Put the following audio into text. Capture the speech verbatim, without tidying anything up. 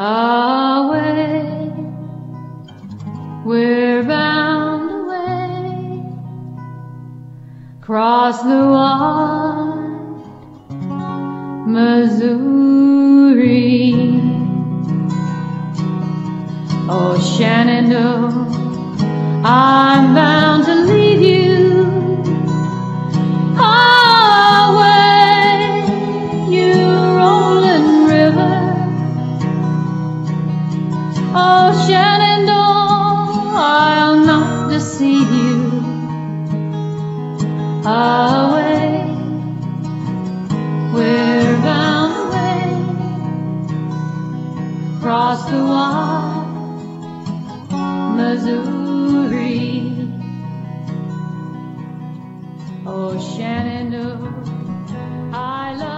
away. We're bound away, cross the wide Missouri. Oh, Shenandoah, I'm bound to leave you away, you rolling river. Oh, Shenandoah, I'll not deceive you away. We're bound away, cross the wide Missouri. Oh, Shenandoah, I love